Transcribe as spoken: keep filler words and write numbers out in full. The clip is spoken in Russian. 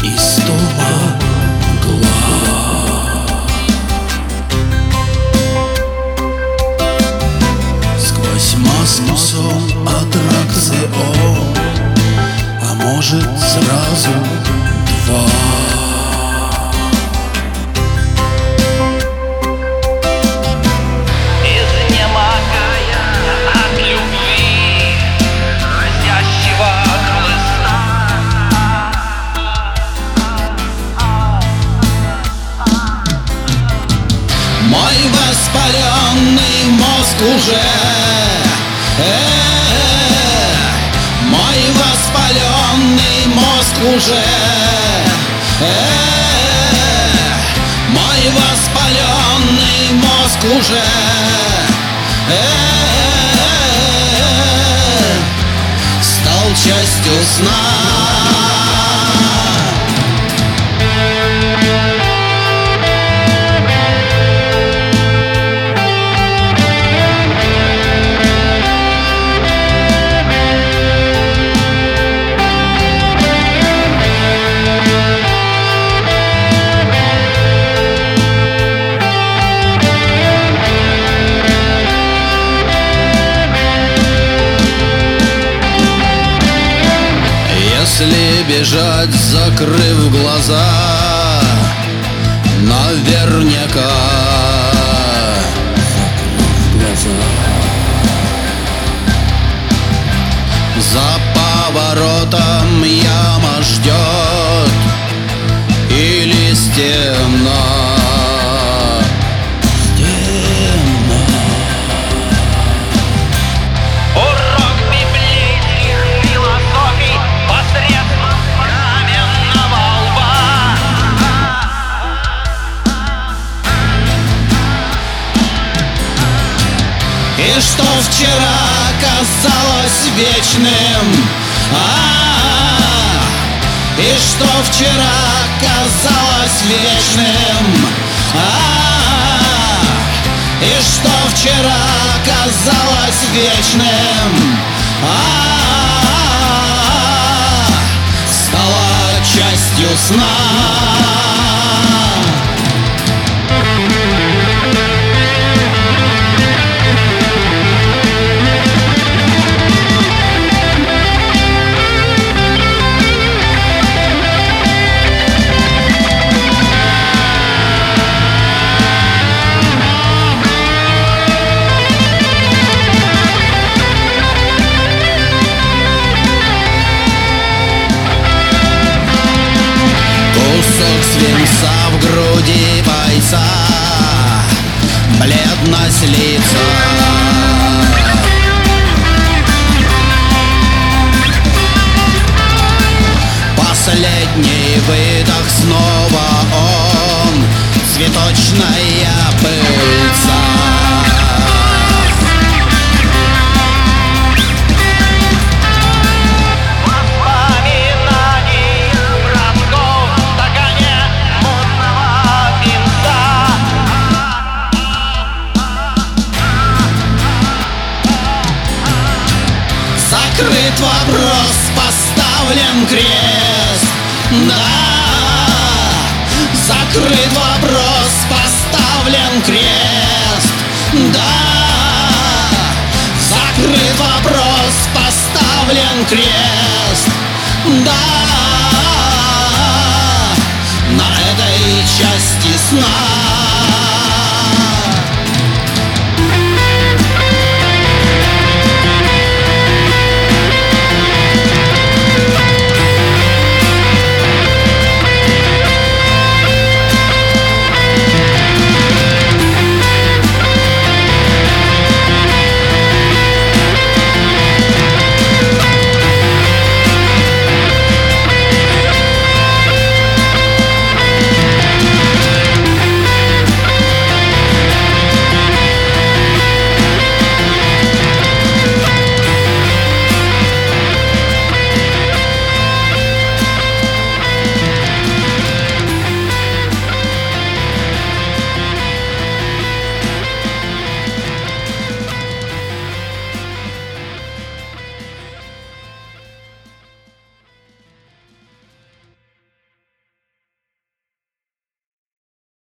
из туманла. Сквозь маску сон аттракцион, а может сразу два. Мой воспаленный мозг уже э-э-э, мой воспаленный мозг уже э-э-э, мой воспаленный мозг уже э-э-э, стал частью сна. Если бежать, закрыв глаза, наверняка за поворотом яма ждет или стена. И что вчера казалось вечным, а, и что вчера казалось вечным, а, и что вчера казалось вечным, а, стало частью сна. Кусок свинца в груди бойца, бледность лица. Последний выдох, снова он, цветочная пыльца. Закрыт вопрос, поставлен крест. Да, закрыт вопрос, поставлен крест. Да, закрыт вопрос, поставлен крест. Да, на этой части сна.